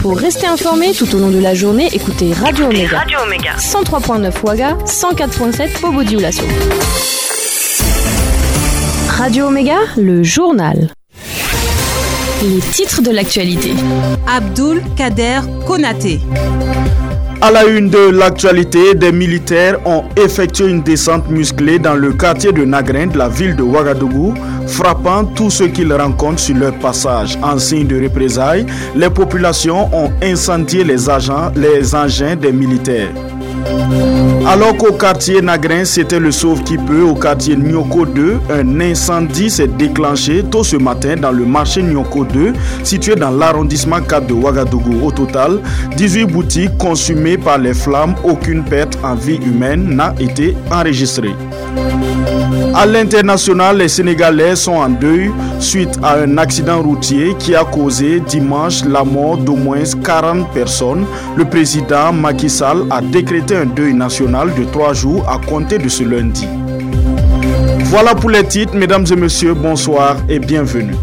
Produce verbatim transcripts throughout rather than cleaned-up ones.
Pour rester informé tout au long de la journée, écoutez Radio Omega. Radio Omega. cent trois virgule neuf Ouaga, cent quatre virgule sept Bobo Dioulasso. Radio Omega, le journal. Les titres de l'actualité. Abdoul Kader Konaté. À la une de l'actualité, des militaires ont effectué une descente musclée dans le quartier de Nagrin de la ville de Ouagadougou, frappant tous ceux qu'ils rencontrent sur leur passage. En signe de représailles, les populations ont incendié les, agents, les engins des militaires. Alors qu'au quartier Nagrin, c'était le sauve-qui-peut, au quartier Nyoko deux, un incendie s'est déclenché tôt ce matin dans le marché Nyoko deux, situé dans l'arrondissement quatre de Ouagadougou. Au total, dix-huit boutiques consumées par les flammes, aucune perte en vie humaine n'a été enregistrée. À l'international, les Sénégalais sont en deuil suite à un accident routier qui a causé dimanche la mort d'au moins quarante personnes. Le président Macky Sall a décrété un deuil national de trois jours à compter de ce lundi. Voilà pour les titres, mesdames et messieurs, bonsoir et bienvenue.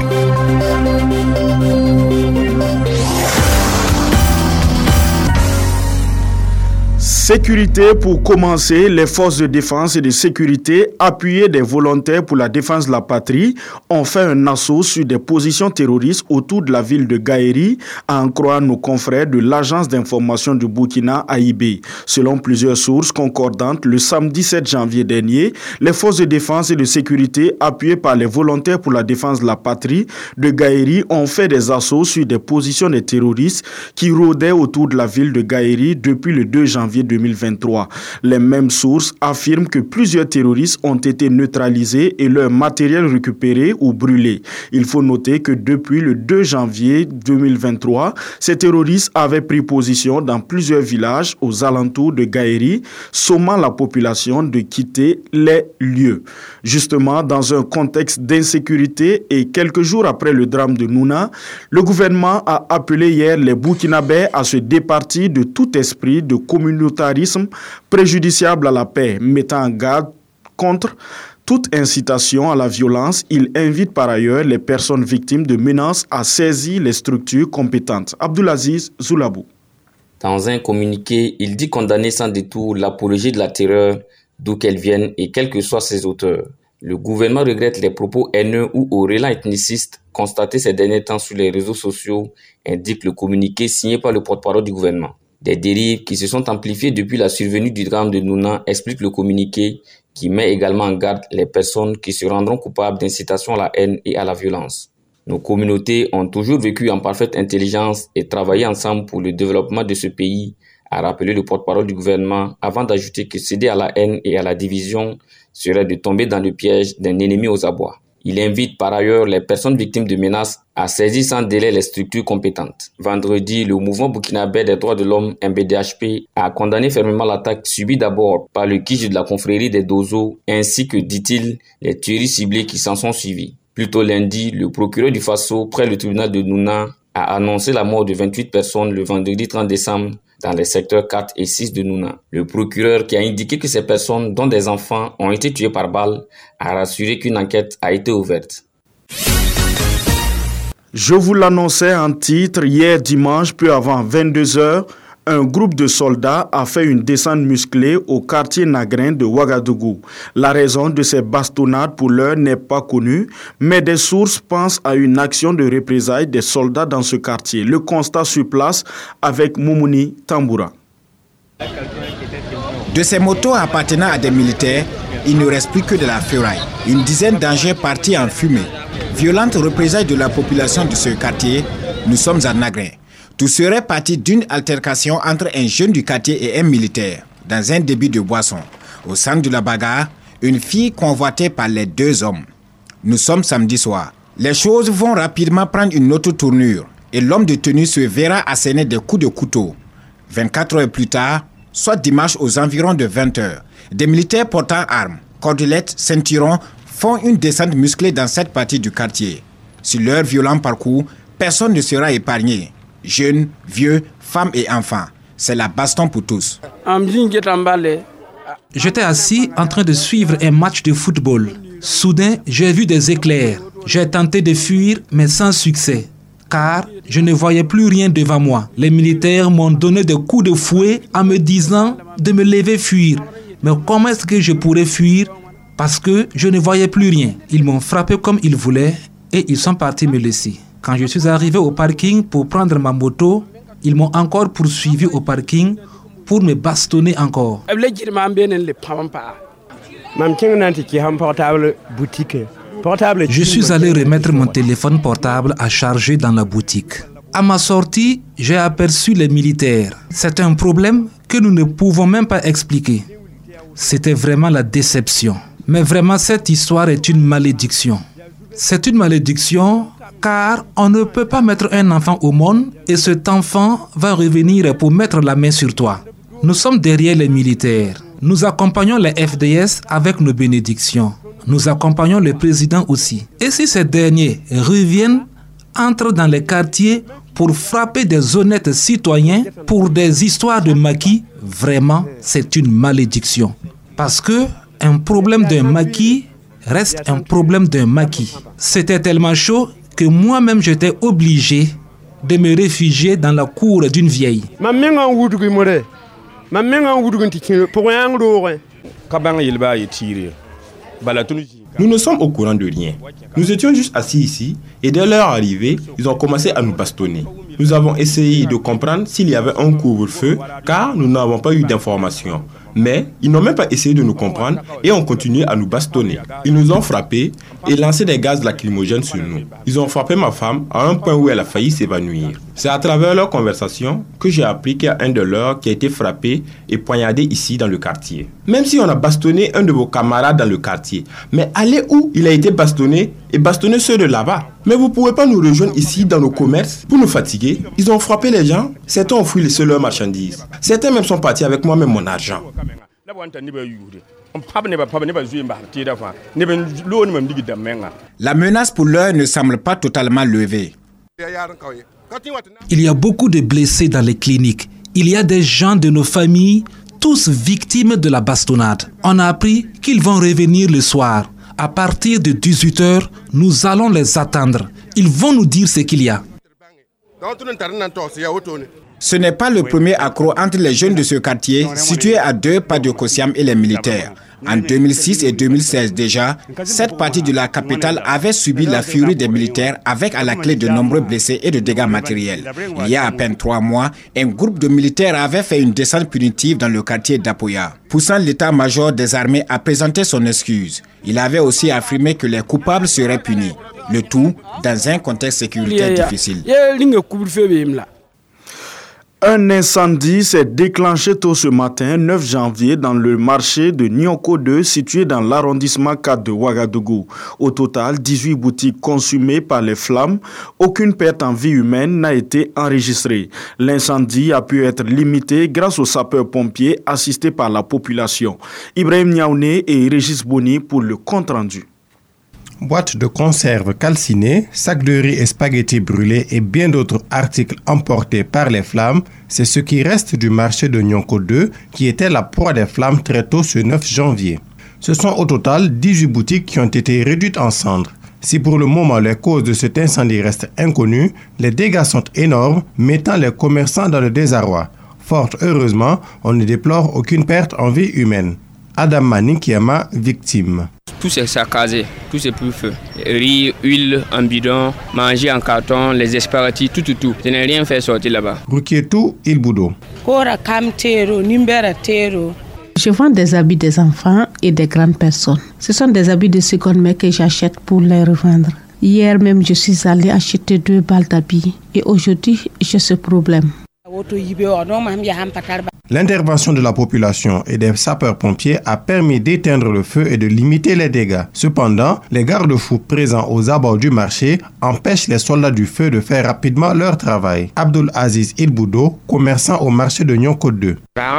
Sécurité pour commencer, les forces de défense et de sécurité appuyées des volontaires pour la défense de la patrie ont fait un assaut sur des positions terroristes autour de la ville de Gaïri, à en croire nos confrères de l'agence d'information du Burkina A I B. Selon plusieurs sources concordantes, le samedi sept janvier dernier, les forces de défense et de sécurité appuyées par les volontaires pour la défense de la patrie de Gaïri ont fait des assauts sur des positions des terroristes qui rôdaient autour de la ville de Gaïri depuis le deux janvier deux mille vingt-trois. Les mêmes sources affirment que plusieurs terroristes ont été neutralisés et leur matériel récupéré ou brûlé. Il faut noter que depuis le deux janvier deux mille vingt-trois, ces terroristes avaient pris position dans plusieurs villages aux alentours de Gaïri, sommant la population de quitter les lieux. Justement, dans un contexte d'insécurité et quelques jours après le drame de Nouna, le gouvernement a appelé hier les Burkinabés à se départir de tout esprit de communauté préjudiciable à la paix, mettant en garde contre toute incitation à la violence. Il invite par ailleurs les personnes victimes de menaces à saisir les structures compétentes. Abdoulaziz Zoulabou. Dans un communiqué, il dit condamner sans détour l'apologie de la terreur, d'où qu'elle vienne et quels que soient ses auteurs. Le gouvernement regrette les propos haineux ou au relents ethnicistes constatés ces derniers temps sur les réseaux sociaux, indique le communiqué signé par le porte-parole du gouvernement. Des dérives qui se sont amplifiées depuis la survenue du drame de Nouna, explique le communiqué, qui met également en garde les personnes qui se rendront coupables d'incitation à la haine et à la violence. Nos communautés ont toujours vécu en parfaite intelligence et travaillé ensemble pour le développement de ce pays, a rappelé le porte-parole du gouvernement, avant d'ajouter que céder à la haine et à la division serait de tomber dans le piège d'un ennemi aux abois. Il invite par ailleurs les personnes victimes de menaces à saisir sans délai les structures compétentes. Vendredi, le mouvement burkinabé des droits de l'homme M B D H P a condamné fermement l'attaque subie d'abord par le Kij de la confrérie des Dozo, ainsi que, dit-il, les tueries ciblées qui s'en sont suivies. Plus tôt lundi, le procureur du Faso, près le tribunal de Nouna, a annoncé la mort de vingt-huit personnes le vendredi trente décembre dans les secteurs quatre et six de Nouna. Le procureur, qui a indiqué que ces personnes, dont des enfants, ont été tuées par balle, a rassuré qu'une enquête a été ouverte. Je vous l'annonçais en titre, hier dimanche, peu avant vingt-deux heures, un groupe de soldats a fait une descente musclée au quartier Nagrin de Ouagadougou. La raison de ces bastonnades pour l'heure n'est pas connue, mais des sources pensent à une action de représailles des soldats dans ce quartier. Le constat sur place avec Moumouni Tamboura. De ces motos appartenant à des militaires, il ne reste plus que de la ferraille. Une dizaine d'engins partis en fumée. Violente représailles de la population de ce quartier, nous sommes à Nagrin. Tout serait parti d'une altercation entre un jeune du quartier et un militaire, dans un débit de boisson. Au centre de la bagarre, une fille convoitée par les deux hommes. Nous sommes samedi soir. Les choses vont rapidement prendre une autre tournure et l'homme de tenue se verra asséner des coups de couteau. vingt-quatre heures plus tard, soit dimanche aux environs de vingt heures, des militaires portant armes, cordelettes, ceinturons font une descente musclée dans cette partie du quartier. Sur leur violent parcours, personne ne sera épargné. Jeunes, vieux, femmes et enfants. C'est la baston pour tous. J'étais assis en train de suivre un match de football. Soudain, j'ai vu des éclairs. J'ai tenté de fuir, mais sans succès. car je ne voyais plus rien devant moi. Les militaires m'ont donné des coups de fouet en me disant de me lever fuir. Mais comment est-ce que je pourrais fuir? Parce que je ne voyais plus rien. Ils m'ont frappé comme ils voulaient et ils sont partis me laisser. Quand je suis arrivé au parking pour prendre ma moto, ils m'ont encore poursuivi au parking pour me bastonner encore. Je suis allé remettre mon téléphone portable à charger dans la boutique. À ma sortie, j'ai aperçu les militaires. C'est un problème que nous ne pouvons même pas expliquer. C'était vraiment la déception. Mais vraiment, cette histoire est une malédiction. C'est une malédiction car on ne peut pas mettre un enfant au monde et cet enfant va revenir pour mettre la main sur toi. Nous sommes derrière les militaires. Nous accompagnons les F D S avec nos bénédictions. Nous accompagnons le président aussi. Et si ces derniers reviennent, entrent dans les quartiers pour frapper des honnêtes citoyens pour des histoires de maquis, vraiment, c'est une malédiction. Parce que un problème d'un maquis reste un problème d'un maquis. C'était tellement chaud que moi-même j'étais obligé de me réfugier dans la cour d'une vieille. Nous ne sommes au courant de rien. Nous étions juste assis ici et dès leur arrivée, ils ont commencé à nous bastonner. Nous avons essayé de comprendre s'il y avait un couvre-feu car nous n'avons pas eu d'informations. Mais ils n'ont même pas essayé de nous comprendre et ont continué à nous bastonner. Ils nous ont frappés et lancé des gaz lacrymogènes sur nous. Ils ont frappé ma femme à un point où elle a failli s'évanouir. C'est à travers leur conversation que j'ai appris qu'il y a un de leurs qui a été frappé et poignardé ici dans le quartier. Même si on a bastonné un de vos camarades dans le quartier, mais allez où il a été bastonné et bastonner ceux de là-bas. Mais vous ne pouvez pas nous rejoindre ici dans nos commerces pour nous fatiguer. Ils ont frappé les gens, certains ont fui leurs marchandises. Certains même sont partis avec moi-même mon argent. La menace pour l'heure ne semble pas totalement levée. Il y a beaucoup de blessés dans les cliniques. Il y a des gens de nos familles, tous victimes de la bastonnade. On a appris qu'ils vont revenir le soir. À partir de dix-huit heures, nous allons les attendre. Ils vont nous dire ce qu'il y a. Ce n'est pas le premier accroc entre les jeunes de ce quartier, situé à deux pas de Kosiam et les militaires. En deux mille six et deux mille seize déjà, cette partie de la capitale avait subi la furie des militaires avec à la clé de nombreux blessés et de dégâts matériels. Il y a à peine trois mois, un groupe de militaires avait fait une descente punitive dans le quartier d'Apoya, poussant l'état-major des armées à présenter son excuse. Il avait aussi affirmé que les coupables seraient punis. Le tout dans un contexte sécuritaire difficile. Un incendie s'est déclenché tôt ce matin, neuf janvier, dans le marché de Nyoko deux, situé dans l'arrondissement quatre de Ouagadougou. Au total, dix-huit boutiques consumées par les flammes. Aucune perte en vie humaine n'a été enregistrée. L'incendie a pu être limité grâce aux sapeurs-pompiers assistés par la population. Ibrahim Niaouné et Régis Boni pour le compte-rendu. Boîtes de conserve calcinées, sacs de riz et spaghettis brûlés et bien d'autres articles emportés par les flammes, c'est ce qui reste du marché de Nyoko deux qui était la proie des flammes très tôt ce neuf janvier. Ce sont au total dix-huit boutiques qui ont été réduites en cendres. Si pour le moment les causes de cet incendie restent inconnues, les dégâts sont énormes, mettant les commerçants dans le désarroi. Fort heureusement, on ne déplore aucune perte en vie humaine. Adam Manikiama, victime. Tout s'est saccagé, tout s'est pris feu. Riz, huile en bidon, manger en carton, les esparatis, tout, tout, tout. Je n'ai rien fait sortir là-bas. Rukietou Ilboudo. Je vends des habits des enfants et des grandes personnes. Ce sont des habits de seconde main que j'achète pour les revendre. Hier même, je suis allée acheter deux balles d'habits et aujourd'hui, j'ai ce problème. L'intervention de la population et des sapeurs-pompiers a permis d'éteindre le feu et de limiter les dégâts. Cependant, les garde-fous présents aux abords du marché empêchent les soldats du feu de faire rapidement leur travail. Abdul Aziz Ilboudo, commerçant au marché de Nyoko deux.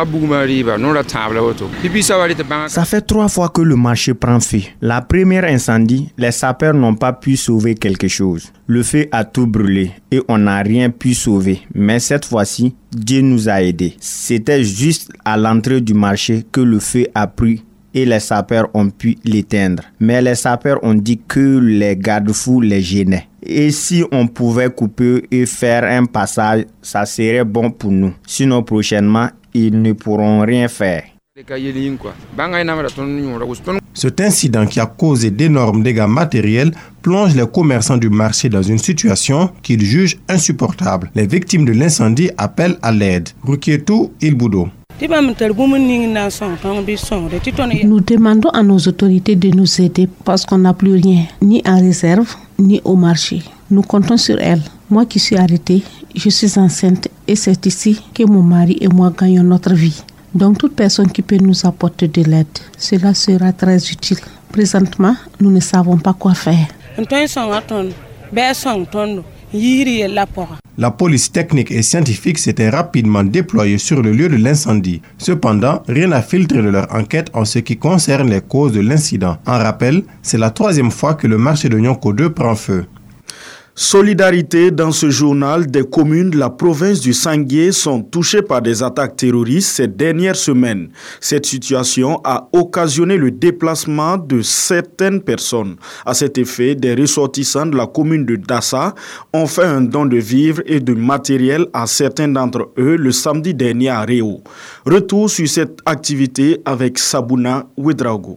Ça fait trois fois que le marché prend feu. La première incendie, les sapeurs n'ont pas pu sauver quelque chose. Le feu a tout brûlé et on n'a rien pu sauver. Mais cette fois-ci, Dieu nous a aidés. C'était juste à l'entrée du marché que le feu a pris et les sapeurs ont pu l'éteindre. Mais les sapeurs ont dit que les garde-fous les gênaient. Et si on pouvait couper et faire un passage, ça serait bon pour nous. Sinon, prochainement, ils ne pourront rien faire. Cet incident qui a causé d'énormes dégâts matériels plonge les commerçants du marché dans une situation qu'ils jugent insupportable. Les victimes de l'incendie appellent à l'aide. Rukietou Ilboudo. Nous demandons à nos autorités de nous aider parce qu'on n'a plus rien, ni en réserve, ni au marché. Nous comptons sur elles. Moi qui suis arrêtée, je suis enceinte et c'est ici que mon mari et moi gagnons notre vie. Donc toute personne qui peut nous apporter de l'aide, cela sera très utile. Présentement, nous ne savons pas quoi faire. La police technique et scientifique s'était rapidement déployée sur le lieu de l'incendie. Cependant, rien n'a filtré de leur enquête en ce qui concerne les causes de l'incident. En rappel, c'est la troisième fois que le marché de Nyonko deux prend feu. Solidarité dans ce journal, des communes de la province du Sangué sont touchées par des attaques terroristes ces dernières semaines. Cette situation a occasionné le déplacement de certaines personnes. À cet effet, des ressortissants de la commune de Dassa ont fait un don de vivres et de matériel à certains d'entre eux le samedi dernier à Réau. Retour sur cette activité avec Sabouna Ouedraogo.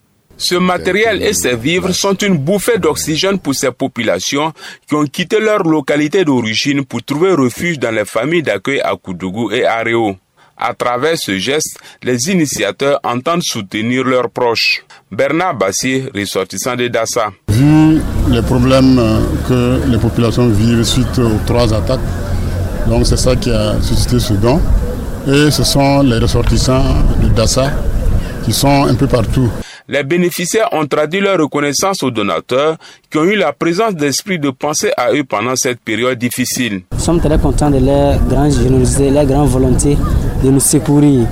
Ce matériel et ces vivres sont une bouffée d'oxygène pour ces populations qui ont quitté leur localité d'origine pour trouver refuge dans les familles d'accueil à Koudougou et à Réau. À travers ce geste, les initiateurs entendent soutenir leurs proches. Bernard Bassier, ressortissant de Dassa. Vu les problèmes que les populations vivent suite aux trois attaques, donc c'est ça qui a suscité ce don. Et ce sont les ressortissants de Dassa qui sont un peu partout. Les bénéficiaires ont traduit leur reconnaissance aux donateurs qui ont eu la présence d'esprit de penser à eux pendant cette période difficile. Nous sommes très contents de leur grande générosité, leur grande volonté de nous secourir.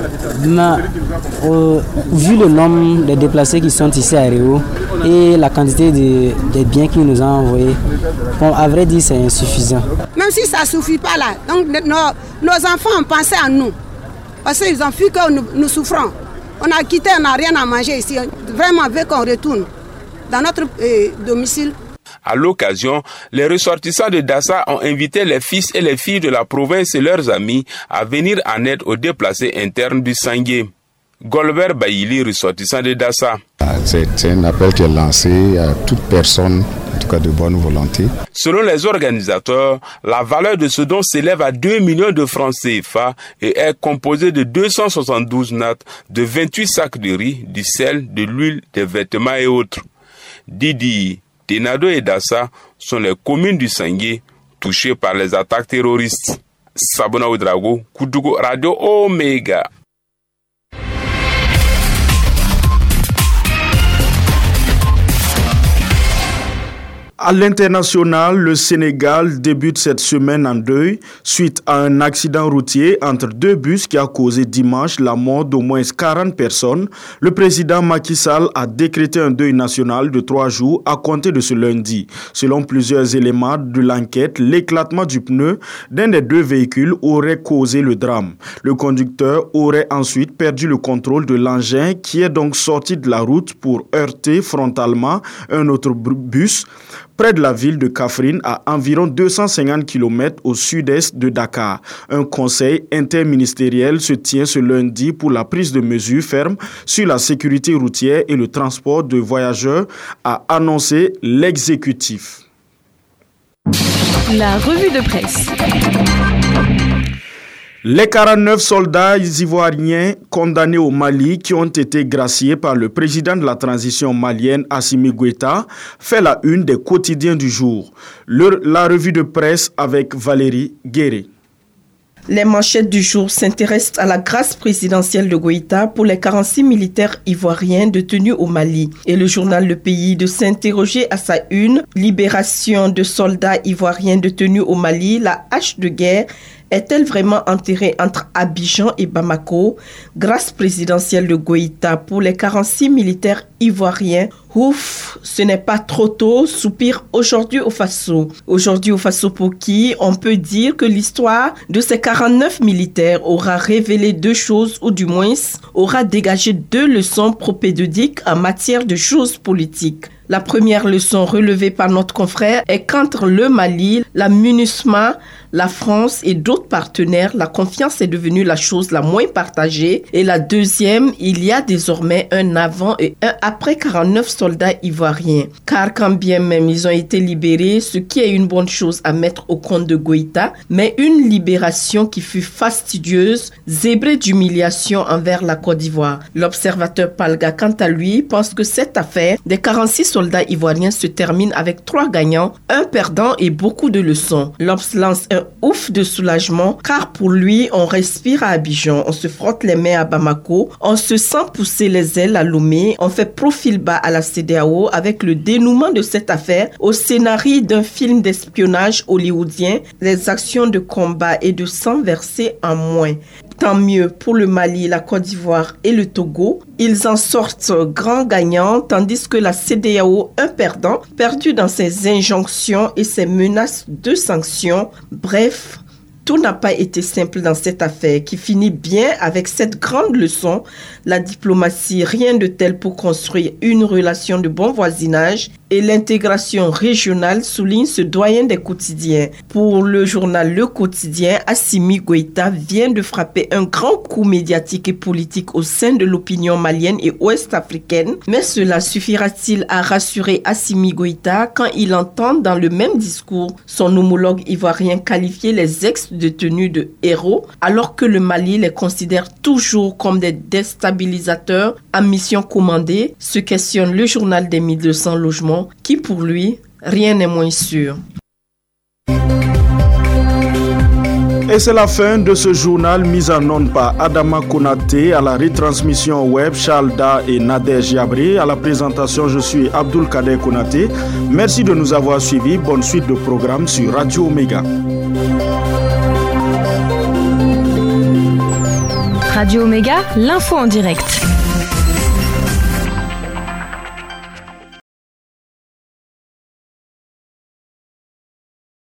Mais, euh, vu le nombre de déplacés qui sont ici à Réau et la quantité de, de biens qu'ils nous ont envoyés, bon, à vrai dire, c'est insuffisant. Même si ça ne suffit pas là, donc nos, nos enfants ont pensé à nous. Parce qu'ils ont vu que nous, nous souffrons. On a quitté, on n'a rien à manger ici. Vraiment, veut qu'on retourne dans notre euh, domicile. À l'occasion, les ressortissants de Dassa ont invité les fils et les filles de la province et leurs amis à venir en aide aux déplacés internes du Sangué. Golbert Baïli, ressortissant de Dassa. C'est un appel qui est lancé à toute personne, en tout cas de bonne volonté. Selon les organisateurs, la valeur de ce don s'élève à deux millions de francs C F A et est composée de deux cent soixante-douze nattes, de vingt-huit sacs de riz, du sel, de l'huile, des vêtements et autres. Didi, Tenado et Dassa sont les communes du Sangué touchées par les attaques terroristes. Sabona Ouedraogo, Koudougou, Radio Omega. À l'international, le Sénégal débute cette semaine en deuil suite à un accident routier entre deux bus qui a causé dimanche la mort d'au moins quarante personnes. Le président Macky Sall a décrété un deuil national de trois jours à compter de ce lundi. Selon plusieurs éléments de l'enquête, l'éclatement du pneu d'un des deux véhicules aurait causé le drame. Le conducteur aurait ensuite perdu le contrôle de l'engin qui est donc sorti de la route pour heurter frontalement un autre bus près de la ville de Kaffrine, à environ deux cent cinquante kilomètres au sud-est de Dakar. Un conseil interministériel se tient ce lundi pour la prise de mesures fermes sur la sécurité routière et le transport de voyageurs, a annoncé l'exécutif. La revue de presse. Les quarante-neuf soldats ivoiriens condamnés au Mali qui ont été graciés par le président de la transition malienne Assimi Goïta fait la une des quotidiens du jour. Le, la revue de presse avec Valérie Guéré. Les manchettes du jour s'intéressent à la grâce présidentielle de Goïta pour les quarante-six militaires ivoiriens détenus au Mali. Et le journal Le Pays de s'interroger à sa une, libération de soldats ivoiriens détenus au Mali, la hache de guerre est-elle vraiment enterrée entre Abidjan et Bamako? Grâce présidentielle de Goïta pour les quarante-six militaires ivoiriens. Ouf, ce n'est pas trop tôt, soupire aujourd'hui au Faso. Aujourd'hui au Faso pour qui on peut dire que l'histoire de ces quarante-neuf militaires aura révélé deux choses, ou du moins aura dégagé deux leçons propédeutiques en matière de choses politiques. La première leçon relevée par notre confrère est qu'entre le Mali, la MINUSMA, la France et d'autres partenaires, la confiance est devenue la chose la moins partagée. Et la deuxième, il y a désormais un avant et un après quarante-neuf soldats ivoiriens. Car quand bien même ils ont été libérés, ce qui est une bonne chose à mettre au compte de Goïta, mais une libération qui fut fastidieuse, zébrée d'humiliation envers la Côte d'Ivoire. L'observateur Palga, quant à lui, pense que cette affaire des quarante-six soldats ivoiriens se termine avec trois gagnants, un perdant et beaucoup de leçons. L'Obs lance un ouf de soulagement car pour lui, on respire à Abidjan, on se frotte les mains à Bamako, on se sent pousser les ailes à Lomé, on fait profil bas à la C E D E A O avec le dénouement de cette affaire au scénario d'un film d'espionnage hollywoodien, les actions de combat et de sang versées en moins. Tant mieux pour le Mali, la Côte d'Ivoire et le Togo. Ils en sortent grands gagnants, tandis que la C E D E A O, un perdant, perdu dans ses injonctions et ses menaces de sanctions. Bref, tout n'a pas été simple dans cette affaire qui finit bien avec cette grande leçon. La diplomatie, rien de tel pour construire une relation de bon voisinage et l'intégration régionale, souligne ce doyen des quotidiens. Pour le journal Le Quotidien, Assimi Goïta vient de frapper un grand coup médiatique et politique au sein de l'opinion malienne et ouest-africaine. Mais cela suffira-t-il à rassurer Assimi Goïta quand il entend dans le même discours son homologue ivoirien qualifier les ex-détenus de héros, alors que le Mali les considère toujours comme des déstabilisateurs à mission commandée, se questionne le journal des mille deux cents logements, qui pour lui, rien n'est moins sûr. Et c'est la fin de ce journal mis en onde par Adama Konaté, à la retransmission web Chalda et Nadej Yabré. À la présentation, je suis Abdul Kader Konaté. Merci de nous avoir suivis. Bonne suite de programme sur Radio Omega. Radio Omega, l'info en direct.